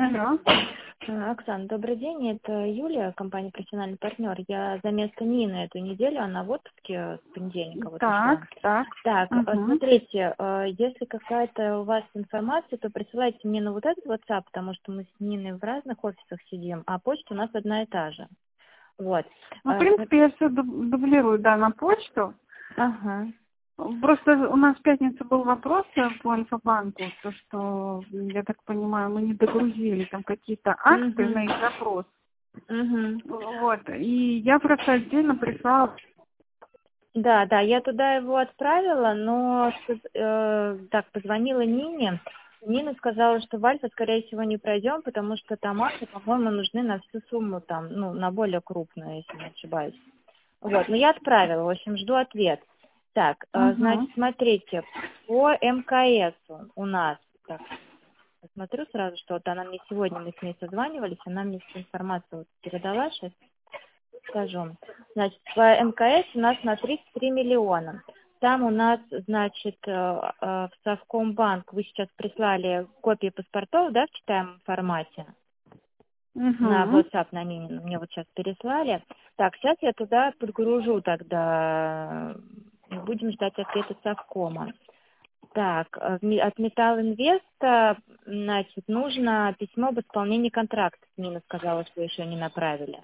Алло. Оксана, добрый день. Это Юлия, компания «Профессиональный партнер». Я за место Нины эту неделю, она в отпуске с понедельника вот ушла. Так. Так, Угу. смотрите, если какая-то у вас информация, то присылайте мне на вот этот WhatsApp, потому что мы с Ниной в разных офисах сидим, а почта у нас одна и та же. Вот. Ну, в принципе, я все дублирую, да, на почту. Ага. Просто у нас в пятницу был вопрос по Альфа-банку, то, что, я так понимаю, мы не догрузили там какие-то акты на их запрос. Вот. И я просто отдельно прислала. Да, я туда его отправила, но так, позвонила Нине. Нина сказала, что в Альфа, скорее всего, не пройдем, потому что там акты, по-моему, нужны на всю сумму, там, ну, на более крупную, если не ошибаюсь. Вот, но я отправила, в общем, жду ответ. Так, значит, смотрите, по МКС у нас, так, посмотрю сразу, что вот она мне сегодня, мы с ней созванивались, она мне всю информацию вот передала, сейчас скажу. Значит, по МКС у нас на 33 миллиона. Там у нас, значит, в Совкомбанк вы сейчас прислали копии паспортов, да, в читаемом формате? На WhatsApp, на Нинину, мне вот сейчас переслали. Так, сейчас я туда подгружу тогда, будем ждать ответа Совкома. Так, от Металл Инвеста, значит, нужно письмо об исполнении контракта. Нина сказала, что еще не направили.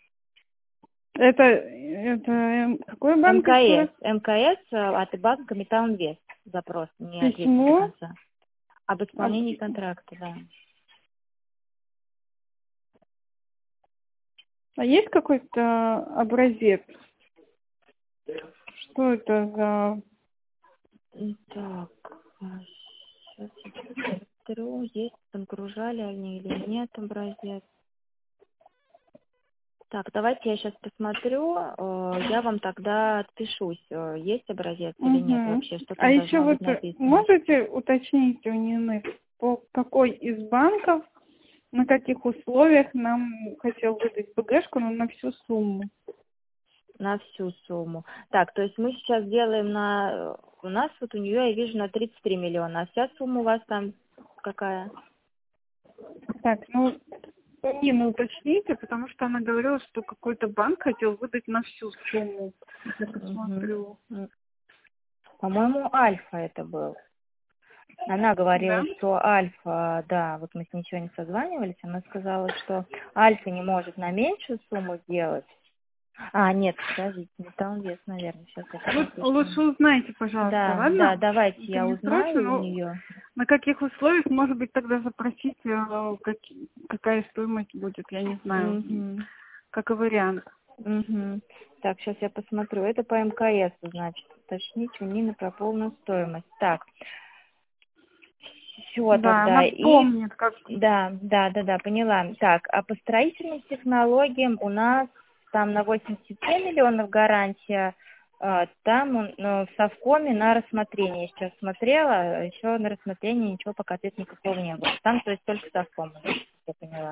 Это какой банк? МКС от банка Металл Инвест. Запрос не ответил до Письмо? конца. Об исполнении контракта, да. А есть какой-то образец? Что это за... Так, сейчас я посмотрю, есть, загружали они или нет образец. Так, давайте я сейчас посмотрю, я вам тогда отпишусь, есть образец или нет вообще, что А там еще должно вот быть написано. можете уточнить у Нины, по какой из банков, на каких условиях нам хотел выдать БГшку, но на всю сумму? На всю сумму. Так, то есть мы сейчас делаем у нас вот у нее, я вижу, на 33 миллиона, а вся сумма у вас там какая? Так, у Нины уточните, потому что она говорила, что какой-то банк хотел выдать на всю сумму. Я посмотрю. По-моему, Альфа это был. Она говорила, Да? что Альфа, да, вот мы с ней сегодня созванивались, она сказала, что Альфа не может на меньшую сумму сделать. Нет, подождите, Металл Инвест, наверное, сейчас я Лучше узнайте, пожалуйста, Да, ладно? давайте Это я не узнаю срочно, у но нее. на каких условиях, может быть, тогда запросить, какая стоимость будет, я не знаю, как и вариант. Так, сейчас я посмотрю. Это по МКС, значит, уточнить у Нины про полную стоимость. Так, все Да, тогда. она И помнит, как... да, поняла. Так, а по строительным технологиям у нас там на 87 миллионов гарантия, там в Совкоме на рассмотрение. Я сейчас смотрела, еще на рассмотрение ничего пока ответа никакого не было. Там, то есть, только Совком, я поняла.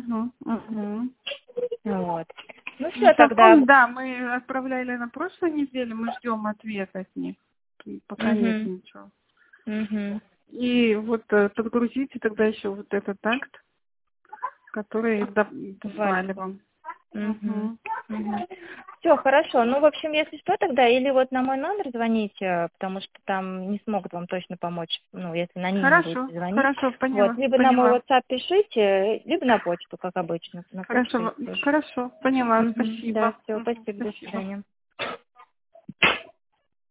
Вот. Ну все, тогда. Совком, да, мы отправляли на прошлой неделе, мы ждем ответ от них. И пока нет ничего. И вот подгрузите тогда еще вот этот акт, который дослали вам. Все, хорошо. Ну, в общем, если что, тогда или вот на мой номер звоните, потому что там не смогут вам точно помочь, ну, если на Нину будете звонить. Хорошо, Вот, либо на мой WhatsApp пишите, либо на почту, как обычно. На почту. Хорошо, поняла, спасибо. Да, все, спасибо, до свидания.